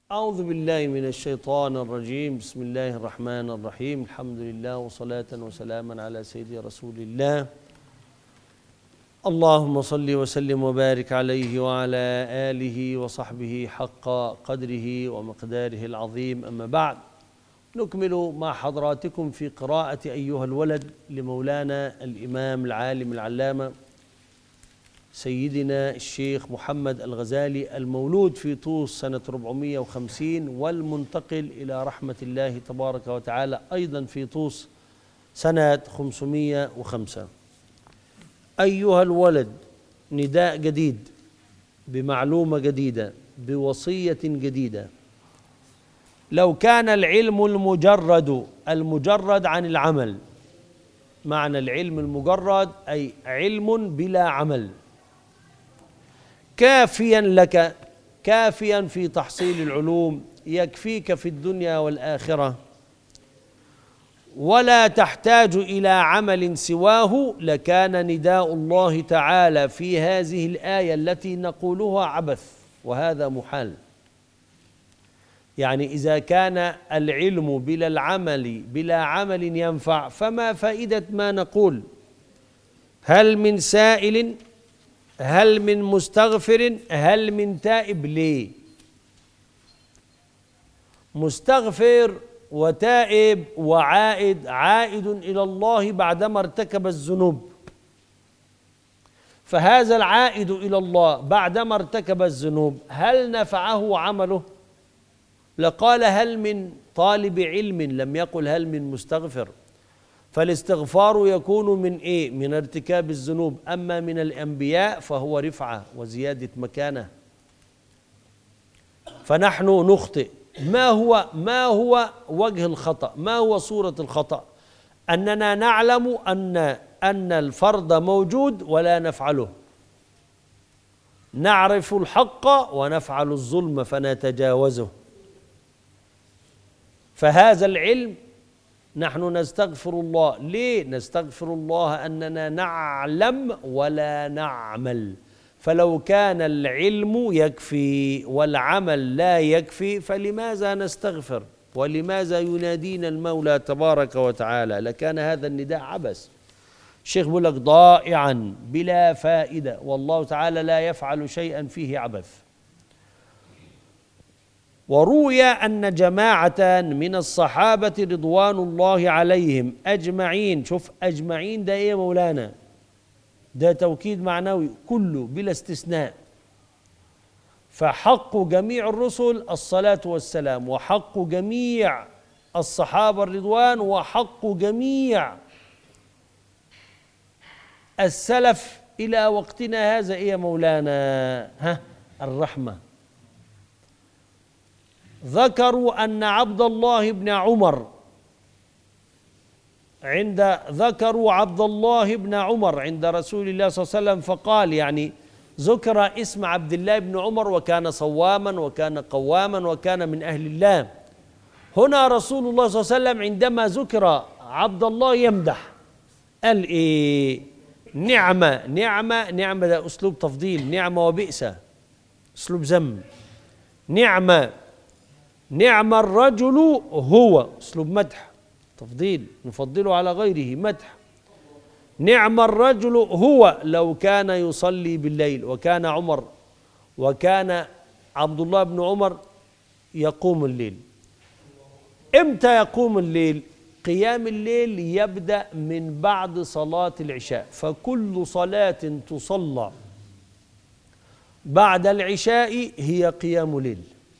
أعوذ بالله من الشيطان الرجيم. بسم الله الرحمن الرحيم. الحمد لله وصلاة وسلاما على سيدي رسول الله. اللهم صل وسلم وبارك عليه وعلى آله وصحبه حق قدره ومقداره العظيم. أما بعد، نكمل مع حضراتكم في قراءة أيها الولد لمولانا الإمام العالم العلامة سيدنا الشيخ محمد الغزالي، المولود في طوس سنة 450 والمنتقل إلى رحمة الله تبارك وتعالى أيضا في طوس سنة 505. أيها الولد، نداء جديد بمعلومة جديدة بوصية جديدة. لو كان العلم المجرد عن العمل، معنى العلم المجرد أي علم بلا عمل، كافيا لك، كافيا في تحصيل العلوم، يكفيك في الدنيا والآخرة، ولا تحتاج إلى عمل سواه، لكان نداء الله تعالى في هذه الآية التي نقولها عبث، وهذا محال. يعني إذا كان العلم بلا عمل ينفع، فما فائدة ما نقول؟ هل من سائل؟ هل من مستغفر؟ هل من تائب؟ ليه؟ مستغفر وتائب عائد إلى الله بعدما ارتكب الذنوب، فهذا العائد إلى الله بعدما ارتكب الذنوب هل نفعه عمله؟ لقال هل من طالب علم، لم يقل هل من مستغفر. فالاستغفار يكون من إيه؟ من ارتكاب الذنوب. أما من الأنبياء فهو رفعة وزيادة مكانة. فنحن نخطئ. ما هو وجه الخطأ؟ ما هو صورة الخطأ؟ أننا نعلم أن الفرض موجود ولا نفعله، نعرف الحق ونفعل الظلم فنتجاوزه. فهذا العلم نحن نستغفر الله. ليه نستغفر الله؟ أننا نعلم ولا نعمل. فلو كان العلم يكفي والعمل لا يكفي، فلماذا نستغفر؟ ولماذا ينادينا المولى تبارك وتعالى؟ لكان هذا النداء عبث. الشيخ بيقول لك ضائعا بلا فائدة، والله تعالى لا يفعل شيئا فيه عبث. وروي أن جماعة من الصحابة رضوان الله عليهم أجمعين، شوف أجمعين ده إيه يا مولانا؟ ده توكيد معنوي، كله بلا استثناء. فحق جميع الرسل الصلاة والسلام، وحق جميع الصحابة الرضوان، وحق جميع السلف إلى وقتنا هذا إيه يا مولانا؟ الرحمة. ذكروا أن عبد الله بن عمر عند رسول الله صلى الله عليه وسلم فقال، يعني ذكر اسم عبد الله بن عمر، وكان صواما وكان قواما وكان من أهل الله. هنا رسول الله صلى الله عليه وسلم عندما ذكر عبد الله يمدح، قال إيه؟ نعمة. نعمة ده أسلوب تفضيل، نعمة وبئس أسلوب ذم. نعم الرجل هو أسلوب مدح تفضيل، نفضله على غيره مدح. نعم الرجل هو لو كان يصلي بالليل. وكان عبد الله بن عمر يقوم الليل. امتى يقوم الليل؟ قيام الليل يبدأ من بعد صلاة العشاء، فكل صلاة تصلى بعد العشاء هي قيام ليل.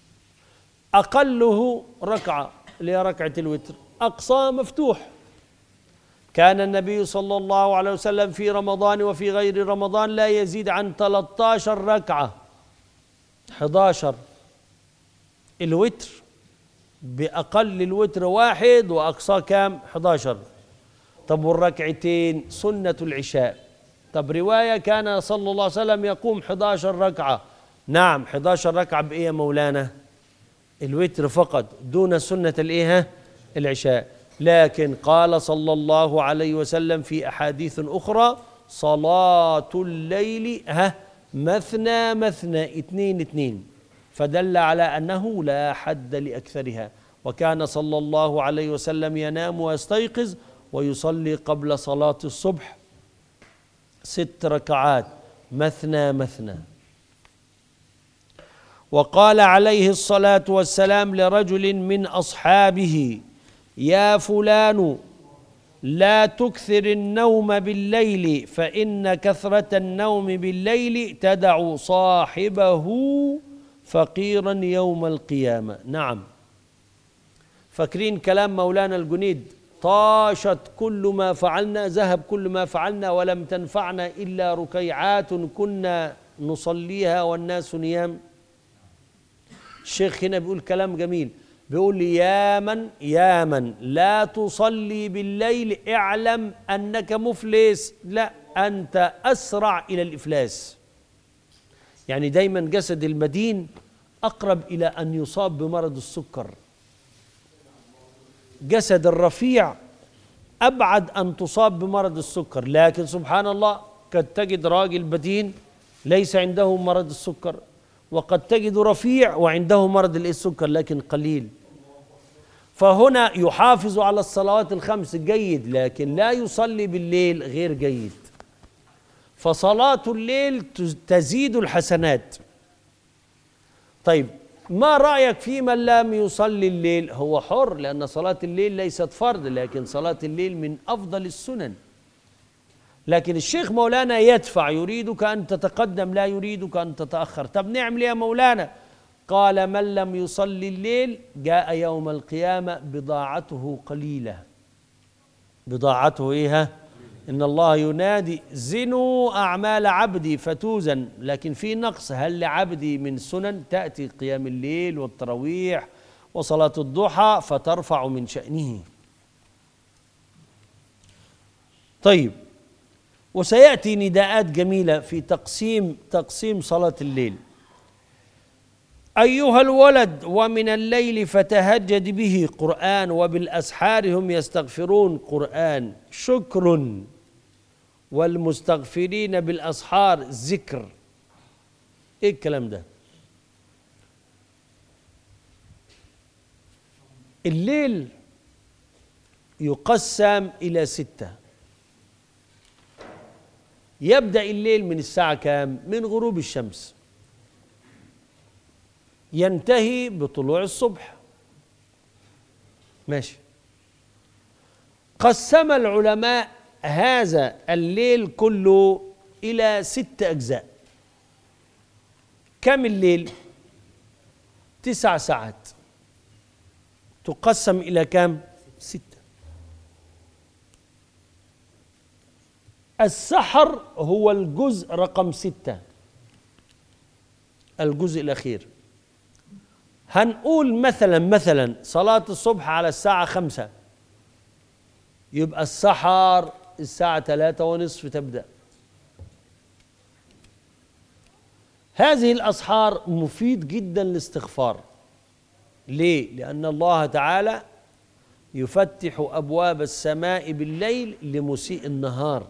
أقله ركعة اللي هي ركعة الوتر، أقصى مفتوح. كان النبي صلى الله عليه وسلم في رمضان وفي غير رمضان لا يزيد عن 13 ركعة. 11 الوتر، بأقل الوتر 1 وأقصى كام؟ 11. طب والركعتين سنة العشاء. طب رواية كان صلى الله عليه وسلم يقوم 11 ركعة. نعم 11 ركعة بإيه يا مولانا؟ الوتر فقط دون سنة الإيه؟ العشاء. لكن قال صلى الله عليه وسلم في أحاديث أخرى: صلاة الليل مثنى 2 2. فدل على أنه لا حد لأكثرها. وكان صلى الله عليه وسلم ينام ويستيقظ ويصلي قبل صلاة الصبح 6 ركعات مثنى مثنى. وقال عليه الصلاة والسلام لرجل من أصحابه: يا فلان لا تكثر النوم بالليل فإن كثرة النوم بالليل تدع صاحبه فقيرا يوم القيامة. نعم، فاكرين كلام مولانا الجنيد: طاشت كل ما فعلنا، ذهب كل ما فعلنا، ولم تنفعنا إلا ركيعات كنا نصليها والناس نيام. الشيخ هنا بيقول كلام جميل، بيقول لي: يا من لا تصلي بالليل اعلم أنك مفلس، لا أنت أسرع إلى الإفلاس. يعني دايما جسد المدين أقرب إلى أن يصاب بمرض السكر، جسد الرفيع أبعد أن تصاب بمرض السكر. لكن سبحان الله، قد تجد راجل بدين ليس عنده مرض السكر، وقد تجد رفيع وعنده مرض السكر لكن قليل. فهنا يحافظ على الصلوات الخمس جيد، لكن لا يصلي بالليل غير جيد. فصلاة الليل تزيد الحسنات. طيب، ما رأيك في من لم يصلي الليل؟ هو حر، لأن صلاة الليل ليست فرض، لكن صلاة الليل من أفضل السنن. لكن الشيخ مولانا يدفع، يريدك أن تتقدم لا يريدك أن تتأخر. طب نعمل يا مولانا؟ قال: من لم يصلي الليل جاء يوم القيامة بضاعته قليلة. بضاعته إيه؟ إن الله ينادي: زنوا أعمال عبدي فتوزن. لكن في نقص، هل لعبدي من سنن؟ تأتي قيام الليل والتراويح وصلاة الضحى فترفع من شأنه. طيب، وسيأتي نداءات جميلة في تقسيم صلاة الليل. أيها الولد ومن الليل فتهجد به قرآن وبالأسحار هم يستغفرون قرآن. شكر، والمستغفرين بالأسحار ذكر. إيه الكلام ده؟ الليل يقسم إلى 6. يبدأ الليل من الساعة كام؟ من غروب الشمس، ينتهي بطلوع الصبح. ماشي. قسم العلماء هذا الليل كله إلى 6 أجزاء. كم الليل؟ 9 ساعات. تقسم إلى كم؟ 6. السحر هو الجزء رقم 6، الجزء الأخير. هنقول مثلا صلاة الصبح على الساعة 5، يبقى السحر الساعة 3:30 تبدأ. هذه الأسحار مفيد جدا للاستغفار. ليه؟ لأن الله تعالى يفتح أبواب السماء بالليل لمسيء النهار.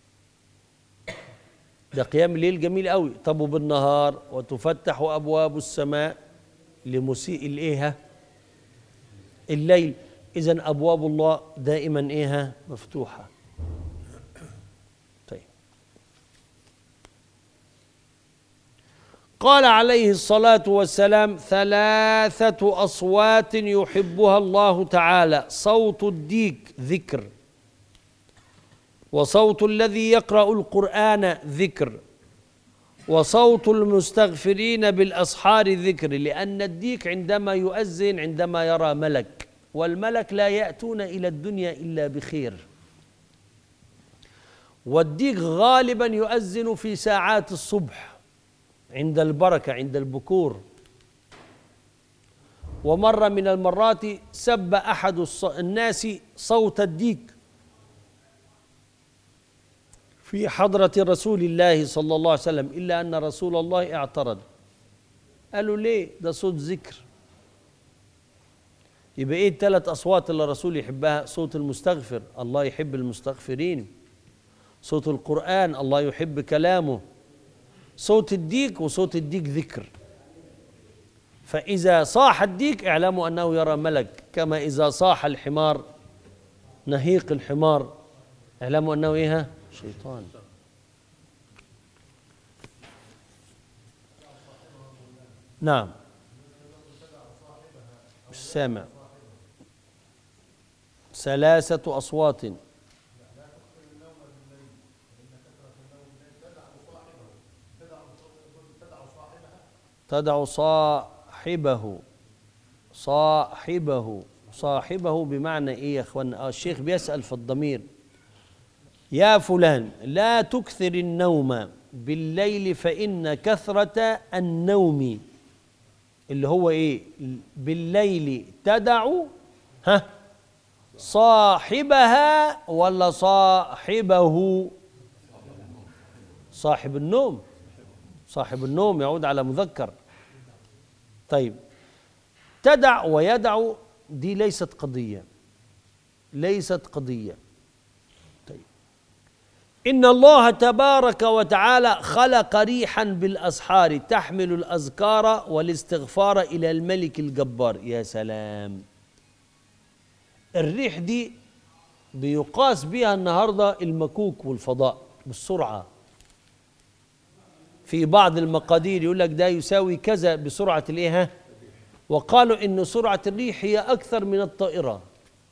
ده قيام الليل جميل قوي. طب وبالنهار؟ وتفتح أبواب السماء لمسيء الإيه؟ الليل. إذن أبواب الله دائما إيه؟ مفتوحة. طيب، قال عليه الصلاة والسلام: 3 أصوات يحبها الله تعالى: صوت الديك ذكر، وصوت الذي يقرأ القرآن ذكر، وصوت المستغفرين بالأسحار ذكر. لأن الديك عندما يؤذن عندما يرى ملك، والملك لا يأتون إلى الدنيا إلا بخير. والديك غالبا يؤذن في ساعات الصبح عند البركة، عند البكور. ومرة من المرات سب أحد الناس صوت الديك في حضرة رسول الله صلى الله عليه وسلم، إلا أن رسول الله اعترض، قالوا: ليه؟ ده صوت ذكر. يبقى إيه ال3 أصوات اللي الرسول يحبها؟ صوت المستغفر، الله يحب المستغفرين. صوت القرآن، الله يحب كلامه. صوت الديك، وصوت الديك ذكر. فإذا صاح الديك اعلموا أنه يرى ملك، كما إذا صاح الحمار نهيق الحمار اعلموا أنه إيه؟ شيطان. نعم مش سامع. 3 أصوات. تدع صاحبه. صاحبه بمعنى ايه يا اخوانا؟ الشيخ بيسأل في الضمير. يا فلان لا تكثر النوم بالليل فإن كثرة النوم اللي هو ايه بالليل تدع صاحبها ولا صاحبه؟ صاحب النوم. صاحب النوم يعود على مذكر. طيب تدع ويدع دي ليست قضية، ليست قضية. طيب إن الله تبارك وتعالى خلق ريحا بالأسحار تحمل الأذكار والاستغفار إلى الملك الجبار. يا سلام، الريح دي بيقاس بها النهاردة المكوك والفضاء بالسرعة. في بعض المقادير يقول لك ده يساوي كذا بسرعة الايه، وقالوا ان سرعة الريح هي اكثر من الطائرة،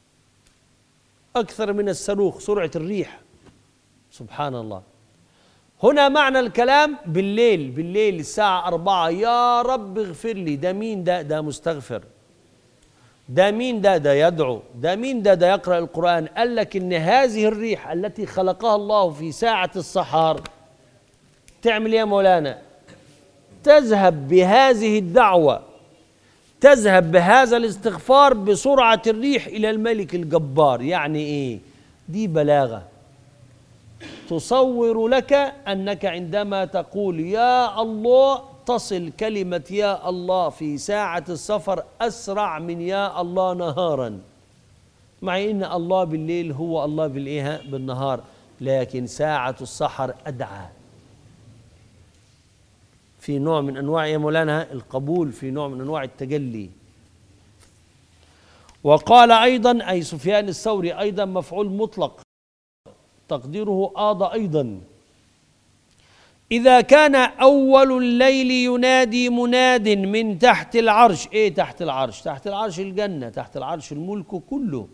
اكثر من الصاروخ سرعة الريح. سبحان الله. هنا معنى الكلام بالليل الساعة 4 يا رب اغفر لي. ده مين ده؟ ده مستغفر. ده مين ده؟ ده يدعو. ده مين ده؟ ده يقرأ القرآن. قال لك ان هذه الريح التي خلقها الله في ساعة السحر تعمل ايه يا مولانا؟ تذهب بهذه الدعوة، تذهب بهذا الاستغفار بسرعة الريح إلى الملك الجبار. يعني ايه؟ دي بلاغة تصور لك أنك عندما تقول يا الله تصل كلمة يا الله في ساعة السفر أسرع من يا الله نهارا، مع إن الله بالليل هو الله بالإيه؟ بالنهار، لكن ساعة السحر أدعى. في نوع من أنواع يا مولانا القبول، في نوع من أنواع التجلي. وقال أيضا أي سفيان الثوري أيضا مفعول مطلق تقديره آض أيضا. إذا كان أول الليل ينادي مناد من تحت العرش. إيه تحت العرش؟ تحت العرش الجنة، تحت العرش الملك كله.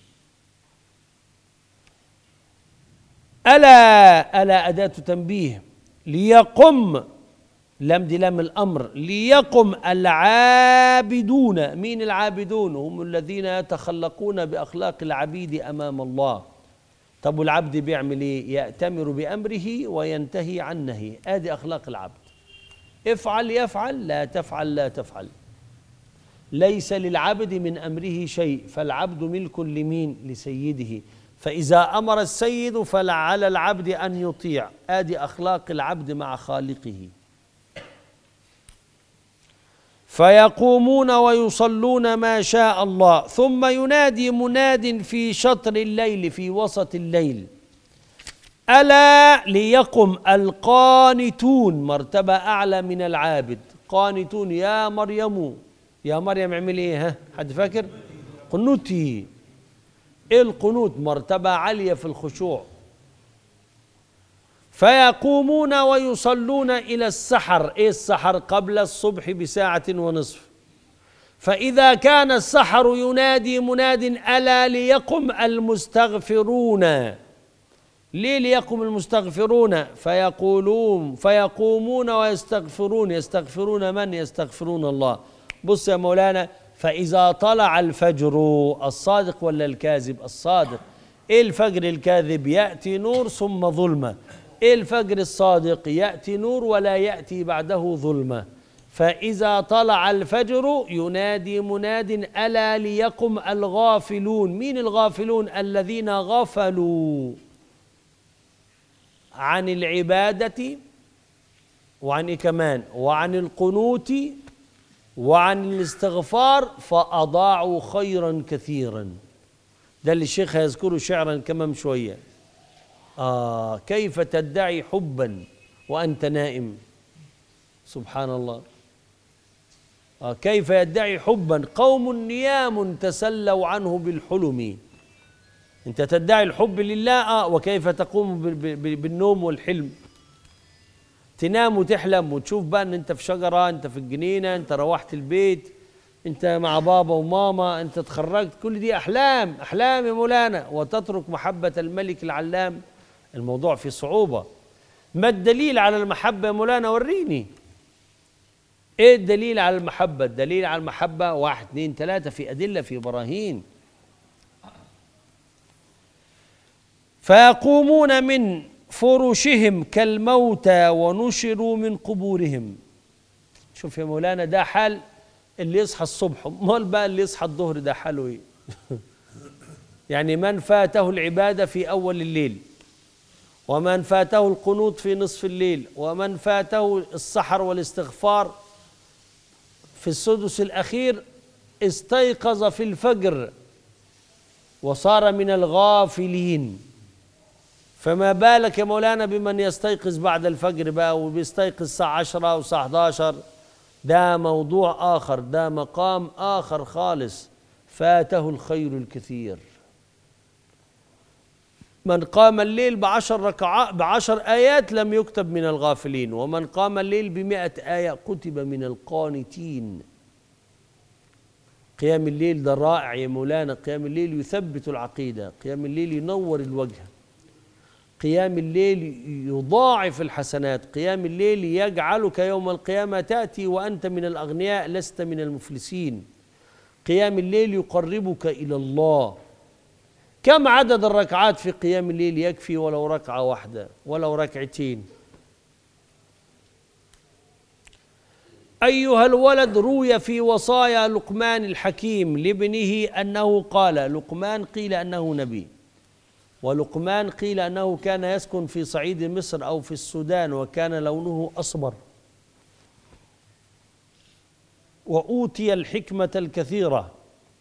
ألا أداة تنبيه. ليقم، لم دي لام الأمر، ليقم العابدون. مين العابدون؟ هم الذين يتخلقون بأخلاق العبيد أمام الله. طب والعبد بيعمل ايه؟ يأتمر بأمره وينتهي عن نهيه. ادي أخلاق العبد. افعل يفعل، لا تفعل لا تفعل. ليس للعبد من أمره شيء، فالعبد ملك لمين؟ لسيده. فإذا أمر السيد فعلى العبد أن يطيع. ادي أخلاق العبد مع خالقه. فيقومون ويصلون ما شاء الله، ثم ينادي مناد في شطر الليل، في وسط الليل. ألا ليقم القانتون، مرتبة أعلى من العابد. قانتون يا مريم، يا مريم اعملي ايه؟ حد فاكر؟ قنوتي. ايه القنوت؟ مرتبة عالية في الخشوع. فيقومون ويصلون إلى السحر. إيه السحر؟ قبل الصبح بساعة ونصف. فإذا كان السحر ينادي مناد ألا ليقم المستغفرون. ليه ليقم المستغفرون؟ فيقومون ويستغفرون. يستغفرون من؟ يستغفرون الله. بص يا مولانا، فإذا طلع الفجر، الصادق ولا الكاذب؟ الصادق. إيه الفجر الكاذب؟ يأتي نور ثم ظلمة. إيه الفجر الصادق؟ يأتي نور ولا يأتي بعده ظلمة. فإذا طلع الفجر ينادي مناد ألا ليقم الغافلون. مين الغافلون؟ الذين غفلوا عن العبادة وعن إيه كمان؟ وعن القنوت وعن الاستغفار، فأضاعوا خيرا كثيرا. ده اللي الشيخ هيذكره شعرا كمان شوية. كيف تدعي حبا وأنت نائم؟ سبحان الله. كيف يدعي حبا قوم نيام تسلوا عنه بالحلم. انت تدعي الحب لله وكيف تقوم بالنوم والحلم؟ تنام وتحلم وتشوف بقى ان انت في شجرة، انت في الجنينة، انت روحت البيت، انت مع بابا وماما، انت اتخرجت، كل دي احلام، احلام يا مولانا، وتترك محبة الملك العلام. الموضوع فيه صعوبة. ما الدليل على المحبة يا مولانا؟ وريني ايه الدليل على المحبة؟ الدليل على المحبة 1 2 3 في أدلة، في براهين. فيقومون من فرشهم كالموتى ونشروا من قبورهم. شوف يا مولانا، ده حال اللي يصحى الصبح، امال بقى اللي يصحى الظهر ده حاله ايه؟ يعني من فاته العبادة في أول الليل، ومن فاته القنوت في نصف الليل، ومن فاته السحر والاستغفار في السدس الأخير، استيقظ في الفجر وصار من الغافلين. فما بالك يا مولانا بمن يستيقظ بعد الفجر بقى وبيستيقظ الساعة 10 والساعة 11؟ ده موضوع آخر، ده مقام آخر خالص، فاته الخير الكثير. من قام الليل ب10 ركعات ب10 آيات لم يكتب من الغافلين، ومن قام الليل ب100 آية كتب من القانتين. قيام الليل ده رائع يا مولانا، قيام الليل يثبت العقيدة، قيام الليل ينور الوجه، قيام الليل يضاعف الحسنات، قيام الليل يجعلك يوم القيامة تأتي وأنت من الأغنياء لست من المفلسين. قيام الليل يقربك إلى الله. كم عدد الركعات في قيام الليل؟ يكفي ولو ركعة واحدة، ولو ركعتين. أيها الولد، روي في وصايا لقمان الحكيم لابنه أنه قال، لقمان قيل أنه نبي، ولقمان قيل أنه كان يسكن في صعيد مصر أو في السودان، وكان لونه أصفر، وأوتي الحكمة الكثيرة،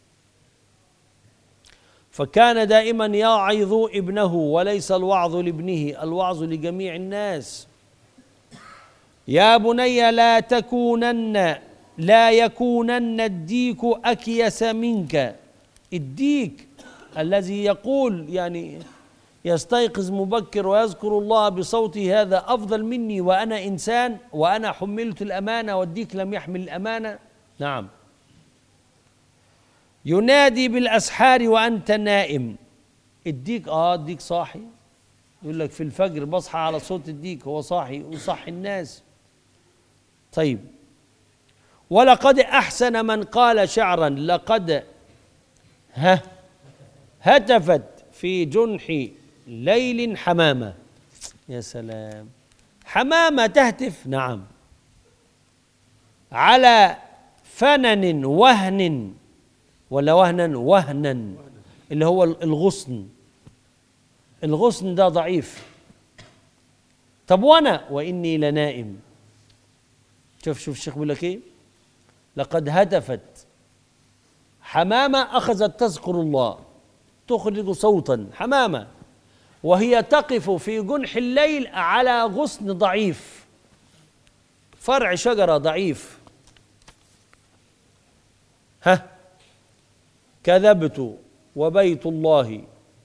فكان دائما يعظ ابنه، وليس الوعظ لابنه، الوعظ لجميع الناس. يا بني لا يكونن الديك أكيس منك. الديك الذي يقول يعني يستيقظ مبكر ويذكر الله بصوته، هذا أفضل مني وأنا إنسان، وأنا حملت الأمانة والديك لم يحمل الأمانة. نعم. ينادي بالأسحار وأنت نائم. الديك الديك صاحي، يقول لك في الفجر بصحى على صوت الديك، هو صاحي وصحي الناس. طيب، ولقد أحسن من قال شعرا، لقد هتفت في جنح ليل حمامة. يا سلام، حمامة تهتف؟ نعم. على فنن وهن، ولا وهنا اللي هو الغصن. الغصن ده ضعيف. طب وانا واني لنائم. شوف الشيخ بيقول لك ايه؟ لقد هتفت حمامة، أخذت تذكر الله، تخرج صوتا، حمامة، وهي تقف في جنح الليل على غصن ضعيف، فرع شجرة ضعيف. كذبت وبيت الله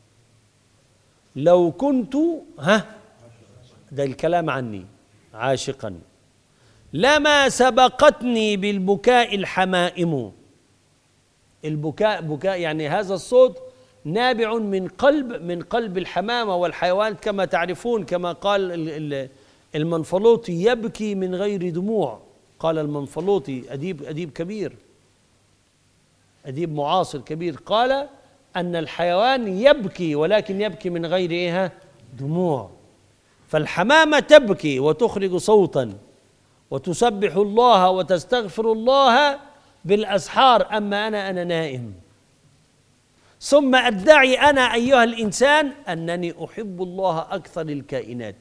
لو كنت ده الكلام عني عاشقا لما سبقتني بالبكاء الحمائم. البكاء بكاء يعني هذا الصوت نابع من قلب الحمامة والحيوان، كما تعرفون، كما قال المنفلوطي: يبكي من غير دموع. قال المنفلوطي، أديب كبير، أديب معاصر كبير، قال أن الحيوان يبكي ولكن يبكي من غير دموع. فالحمامة تبكي وتخرج صوتا وتسبح الله وتستغفر الله بالأسحار، أما أنا نائم. ثم أدعي أنا أيها الإنسان أنني أحب الله أكثر الكائنات،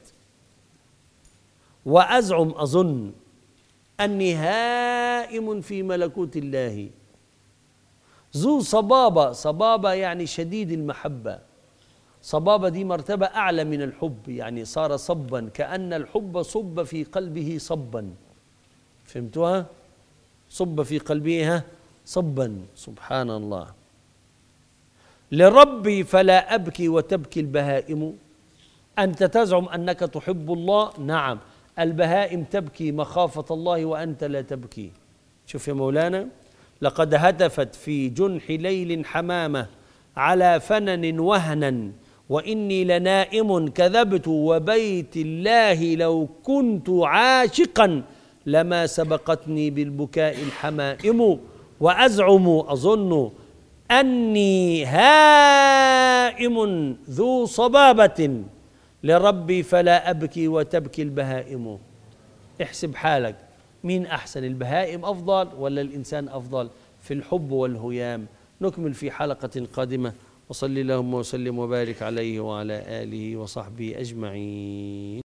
وأزعم أظن أني هائم في ملكوت الله، ذو صبابة يعني شديد المحبة. صبابة دي مرتبة أعلى من الحب، يعني صار صبا، كأن الحب صب في قلبه صبا. فهمتوها؟ صب في قلبها صبا. سبحان الله. لربي فلا أبكي وتبكي البهائم. أنت تزعم أنك تحب الله، نعم، البهائم تبكي مخافة الله وأنت لا تبكي. شوف يا مولانا، لقد هتفت في جنح ليل حمامة على فنن وهنا وإني لنائم كذبت وبيت الله لو كنت عاشقا لما سبقتني بالبكاء الحمائم. وأزعم أظن أني هائم ذو صبابة لربي فلا أبكي وتبكي البهائم. احسب حالك، مين أحسن، البهائم أفضل ولا الإنسان أفضل في الحب والهيام؟ نكمل في حلقة قادمة، وصلي اللهم وسلم وبارك عليه وعلى آله وصحبه أجمعين.